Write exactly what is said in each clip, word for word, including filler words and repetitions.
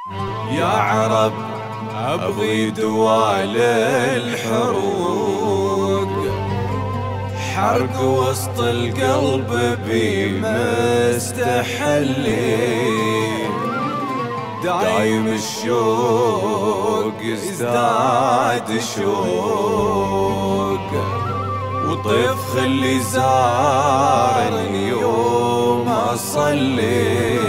يا عرب أبغي دوال الحروق، حرق وسط القلب بمستحلي، دايم الشوق ازداد شوق، وطيف خلي زارني يوم أصلي.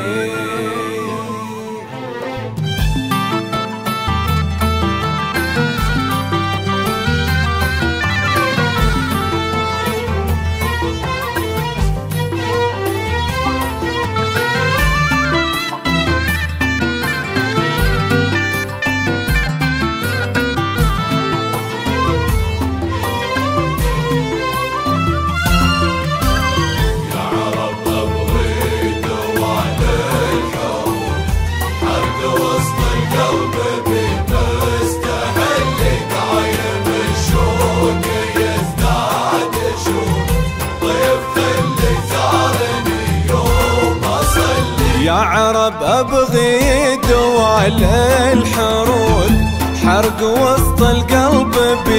يا عرب أبغي دوال الحروق، حرق وسط القلب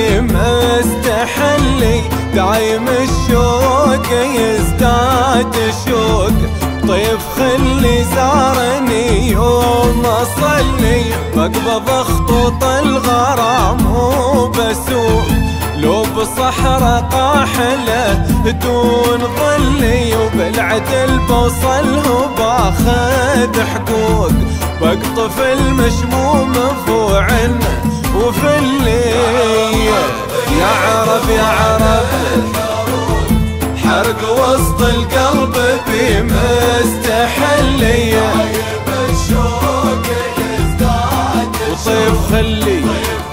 بمستحلي، دايم الشوق يزداد شوق، طيف خلي زارني يوم أصلي، بقبض خطوط الغرام وبسوق، لو بصحراء قاحلة دون ظلي، وبالعدل بوصله باخذ حقوق، بقطف المشموم فوع وفي الليل. يا عرب يا عرب حرق وسط القلب بمستحلي، وطيف خلي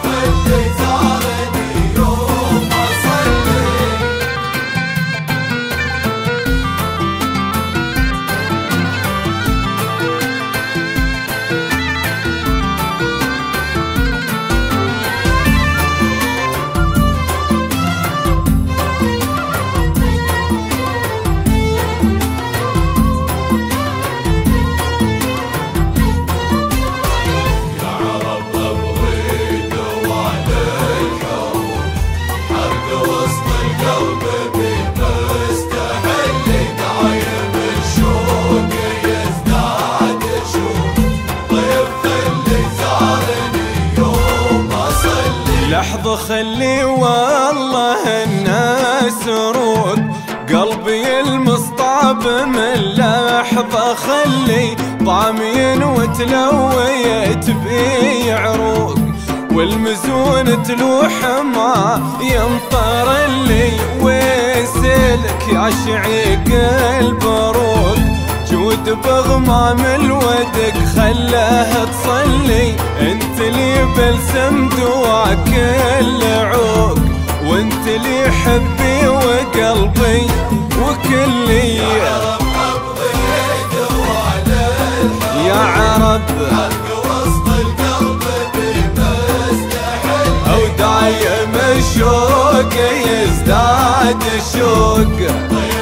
لحظة خلي والله الناس روق، قلبي المصطاب من لحظة خلي، طامين وتلويت بي عروق، والمزون تلوح ما يمطر اللي، ويسلك يا شعيق البروق، جود بغمام الودق خلاه تصلي، انت لي بلسم دواك العوق، وانت لي حبي وقلبي وكلي. يا عرب وسط القلب بمستحلي، او دايم الشوق يزداد شوق.